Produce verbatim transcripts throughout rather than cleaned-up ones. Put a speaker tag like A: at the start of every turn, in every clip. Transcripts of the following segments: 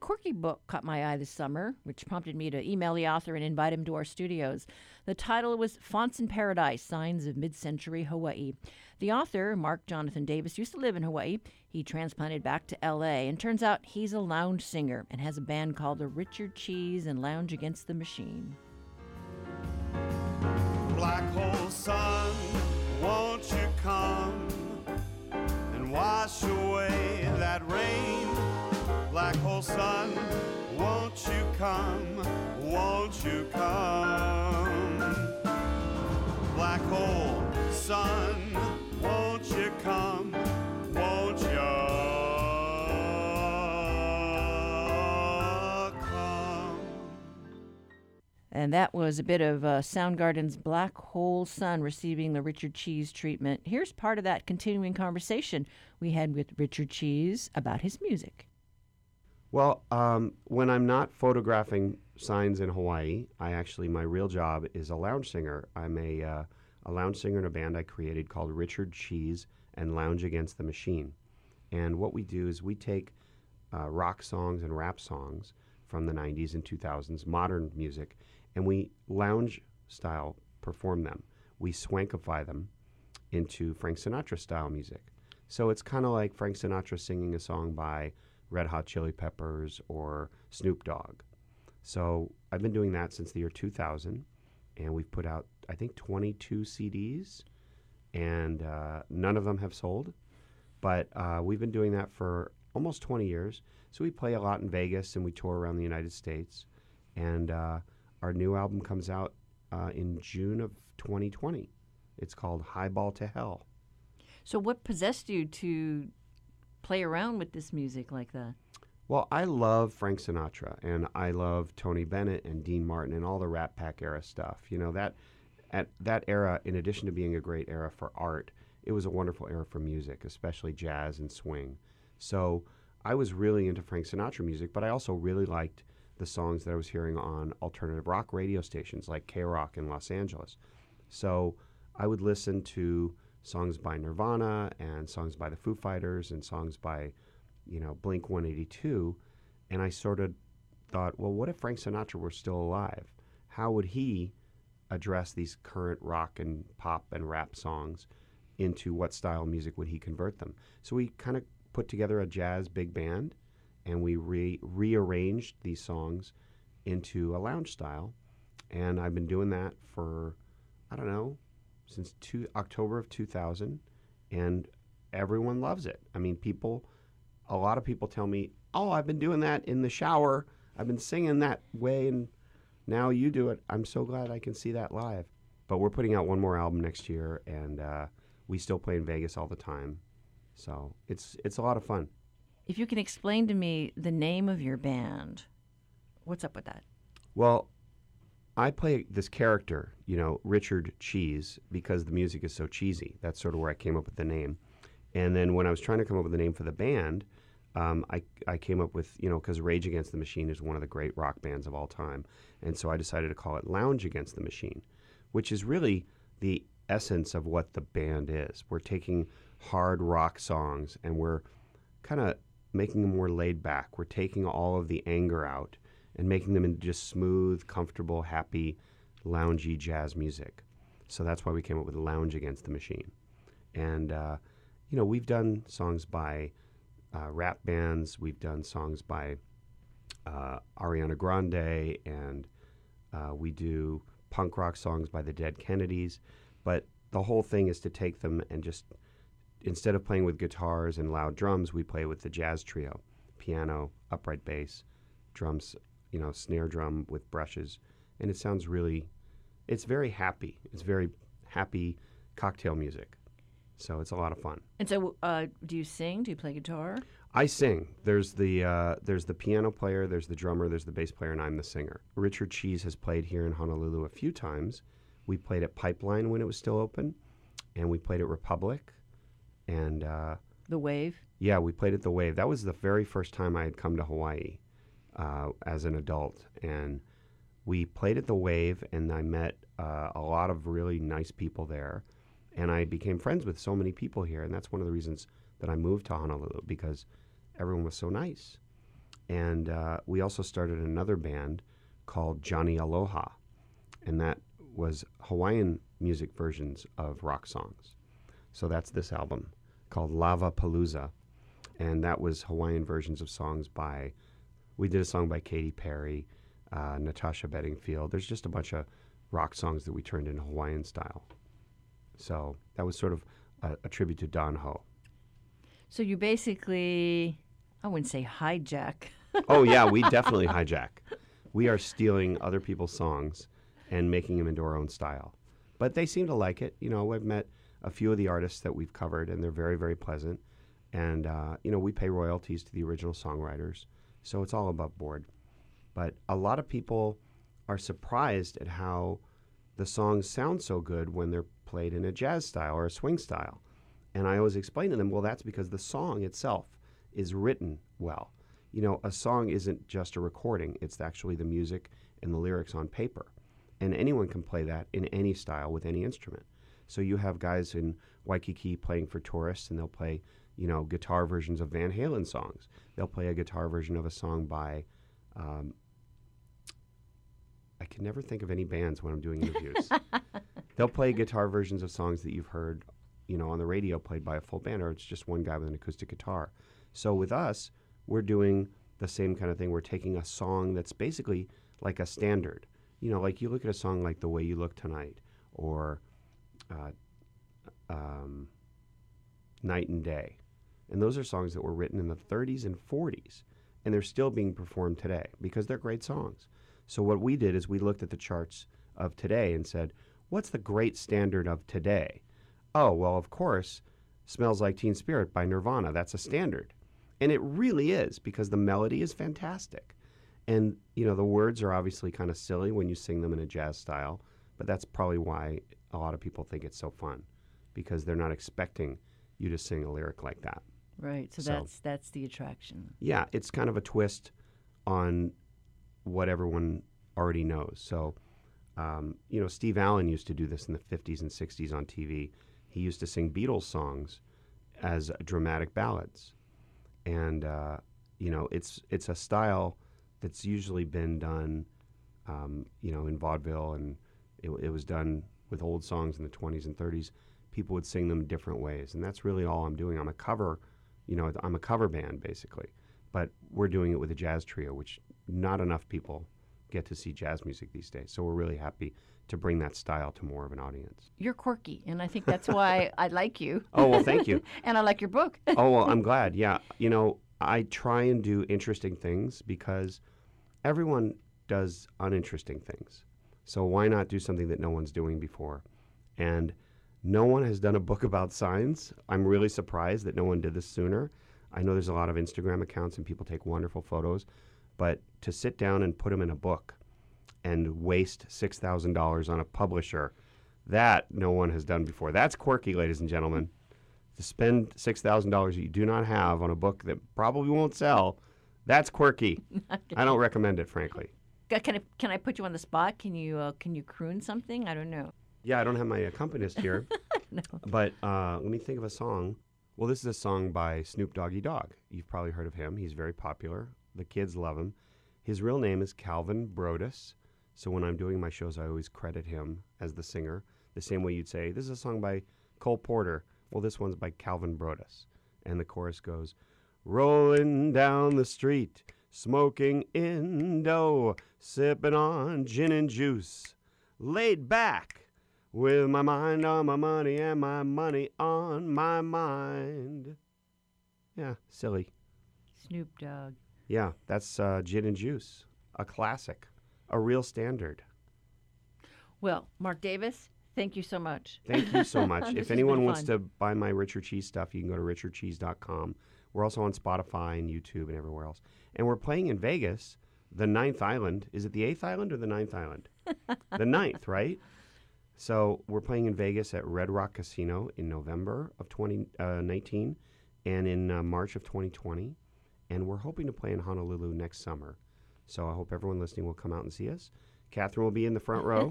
A: quirky book caught my eye this summer, which prompted me to email the author and invite him to our studios. The title was Fonts in Paradise, Signs of Mid-Century Hawaii. The author, Mark Jonathan Davis, used to live in Hawaii. He transplanted back to L A, and turns out he's a lounge singer and has a band called the Richard Cheese and Lounge Against the Machine.
B: Black hole sun, won't you come and wash away that rain? Black hole sun, won't you come, won't you come? Black hole sun, won't you come, won't you come?
A: And that was a bit of uh, Soundgarden's Black Hole Sun receiving the Richard Cheese treatment. Here's part of that continuing conversation we had with Richard Cheese about his music.
C: Well, um, when I'm not photographing signs in Hawaii, I actually, my real job is a lounge singer. I'm a, uh, a lounge singer in a band I created called Richard Cheese and Lounge Against the Machine. And what we do is we take uh, rock songs and rap songs from the nineties and two thousands, modern music, and we lounge style perform them. We swankify them into Frank Sinatra style music. So it's kind of like Frank Sinatra singing a song by Red Hot Chili Peppers or Snoop Dogg. So I've been doing that since the year two thousand, and we've put out, I think, twenty-two C Ds, and uh, none of them have sold. But uh, we've been doing that for almost twenty years. So we play a lot in Vegas, and we tour around the United States. And uh, our new album comes out uh, in June of twenty twenty. It's called Highball to Hell.
A: So what possessed you to play around with this music like that?
C: Well, I love Frank Sinatra, and I love Tony Bennett and Dean Martin and all the Rat Pack era stuff. You know, that at that era, in addition to being a great era for art, it was a wonderful era for music, especially jazz and swing. So I was really into Frank Sinatra music, but I also really liked the songs that I was hearing on alternative rock radio stations like K-Rock in Los Angeles. So I would listen to songs by Nirvana and songs by the Foo Fighters and songs by, you know, Blink one eighty-two, and I sort of thought, well, what if Frank Sinatra were still alive? How would he address these current rock and pop and rap songs into what style of music would he convert them? So we kind of put together a jazz big band, and we re- rearranged these songs into a lounge style, and I've been doing that for, I don't know, since two, October of two thousand, and everyone loves it. I mean, people, a lot of people tell me, oh, I've been doing that in the shower. I've been singing that way, and now you do it. I'm so glad I can see that live. But we're putting out one more album next year, and uh, we still play in Vegas all the time. So it's it's a lot of fun.
A: If you can explain to me the name of your band, what's up with that?
C: Well, I play this character, you know, Richard Cheese, because the music is so cheesy. That's sort of where I came up with the name. And then when I was trying to come up with a name for the band, um, I, I came up with, you know, because Rage Against the Machine is one of the great rock bands of all time. And so I decided to call it Lounge Against the Machine, which is really the essence of what the band is. We're taking hard rock songs and we're kind of making them more laid back. We're taking all of the anger out and making them into just smooth, comfortable, happy, loungy jazz music. So that's why we came up with Lounge Against the Machine. And, uh, you know, we've done songs by uh, rap bands. We've done songs by uh, Ariana Grande, and uh, we do punk rock songs by the Dead Kennedys. But the whole thing is to take them and just, instead of playing with guitars and loud drums, we play with the jazz trio, piano, upright bass, drums, you know, snare drum with brushes, and it sounds really, it's very happy. It's very happy cocktail music. So it's a lot of fun.
A: And so uh, do you sing? Do you play guitar?
C: I sing. There's the uh, there's the piano player, there's the drummer, there's the bass player, and I'm the singer. Richard Cheese has played here in Honolulu a few times. We played at Pipeline when it was still open, and we played at Republic, and uh,
A: The Wave?
C: Yeah, we played at The Wave. That was the very first time I had come to Hawaii uh, as an adult, and we played at The Wave, and I met uh, a lot of really nice people there, and I became friends with so many people here, and that's one of the reasons that I moved to Honolulu, because everyone was so nice. And uh, we also started another band called Johnny Aloha, and that was Hawaiian music versions of rock songs. So that's this album called Lava Palooza, and that was Hawaiian versions of songs by, we did a song by Katy Perry, uh, Natasha Bedingfield. There's just a bunch of rock songs that we turned into Hawaiian style. So that was sort of a, a tribute to Don Ho.
A: So you basically, I wouldn't say hijack.
C: Oh, yeah, we definitely hijack. We are stealing other people's songs and making them into our own style. But they seem to like it. You know, I've met a few of the artists that we've covered, and they're very, very pleasant. And, uh, you know, we pay royalties to the original songwriters, so it's all above board. But a lot of people are surprised at how the songs sound so good when they're played in a jazz style or a swing style. And I always explain to them, well, that's because the song itself is written well. You know, a song isn't just a recording. It's actually the music and the lyrics on paper. And anyone can play that in any style with any instrument. So you have guys in Waikiki playing for tourists, and they'll play, you know, guitar versions of Van Halen songs. They'll play a guitar version of a song by, um, I can never think of any bands when I'm doing interviews. They'll play guitar versions of songs that you've heard, you know, on the radio played by a full band, or it's just one guy with an acoustic guitar. So with us, we're doing the same kind of thing. We're taking a song that's basically like a standard. You know, like you look at a song like The Way You Look Tonight, or uh, um, Night and Day. And those are songs that were written in the thirties and forties, and they're still being performed today because they're great songs. So what we did is we looked at the charts of today and said, what's the great standard of today? Oh, well, of course, Smells Like Teen Spirit by Nirvana. That's a standard. And it really is, because the melody is fantastic. And, you know, the words are obviously kind of silly when you sing them in a jazz style, but that's probably why a lot of people think it's so fun, because they're not expecting you to sing a lyric like that.
A: Right, so,
C: So-
A: that's that's the attraction.
C: Yeah, it's kind of a twist on what everyone already knows. So, um, you know, Steve Allen used to do this in the fifties and sixties on T V. He used to sing Beatles songs as dramatic ballads. And, uh, you know, it's it's a style that's usually been done, um, you know, in vaudeville, and it, it was done with old songs in the twenties and thirties. People would sing them different ways, and that's really all I'm doing. I'm a cover, you know, I'm a cover band, basically. But we're doing it with a jazz trio, which not enough people get to see jazz music these days. So we're really happy to bring that style to more of an audience.
A: You're quirky, and I think that's why I like you.
C: Oh, well, thank you.
A: And I like your book.
C: Oh, well, I'm glad. Yeah. You know, I try and do interesting things because everyone does uninteresting things. So why not do something that no one's doing before? And no one has done a book about signs. I'm really surprised that no one did this sooner. I know there's a lot of Instagram accounts and people take wonderful photos, but to sit down and put them in a book and waste six thousand dollars on a publisher, that no one has done before. That's quirky, ladies and gentlemen. To spend six thousand dollars that you do not have on a book that probably won't sell, that's quirky. I don't recommend it, frankly.
A: Can I can I put you on the spot? Can you uh, can you croon something? I don't know.
C: Yeah, I don't have my accompanist here,
A: No.
C: but uh, let me think of a song. Well, this is a song by Snoop Doggy Dogg. You've probably heard of him. He's very popular. The kids love him. His real name is Calvin Brodus. So when I'm doing my shows, I always credit him as the singer, the same way you'd say, this is a song by Cole Porter. Well, this one's by Calvin Brodus. And the chorus goes, rolling down the street, smoking Indo, sipping on gin and juice, laid back with my mind on my money and my money on my mind. Yeah, silly.
A: Snoop Dogg.
C: Yeah, that's uh, Gin and Juice, a classic, a real standard.
A: Well, Mark Davis, thank you so much.
C: Thank you so much.
A: This
C: If
A: has
C: anyone
A: been
C: wants
A: fun.
C: to buy my Richard Cheese stuff, you can go to richard cheese dot com. We're also on Spotify and YouTube and everywhere else. And we're playing in Vegas, the ninth island. Is it the eighth island or the ninth island? The ninth, right? So we're playing in Vegas at Red Rock Casino in November of twenty nineteen and in uh, March of twenty twenty. And we're hoping to play in Honolulu next summer. So I hope everyone listening will come out and see us. Catherine will be in the front row.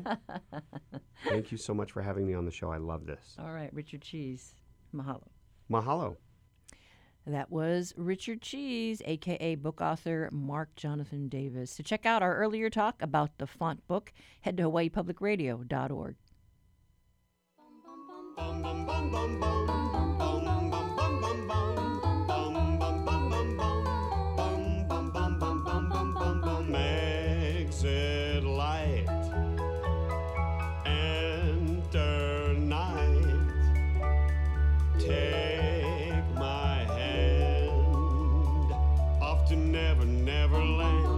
C: Thank you so much for having me on the show. I love this.
A: All right, Richard Cheese. Mahalo.
C: Mahalo.
A: That was Richard Cheese, a k a book author Mark Jonathan Davis. To check out our earlier talk about the font book, head to hawaii public radio dot org.
B: Exit light, enter night, take my hand, off to Never, Never Land.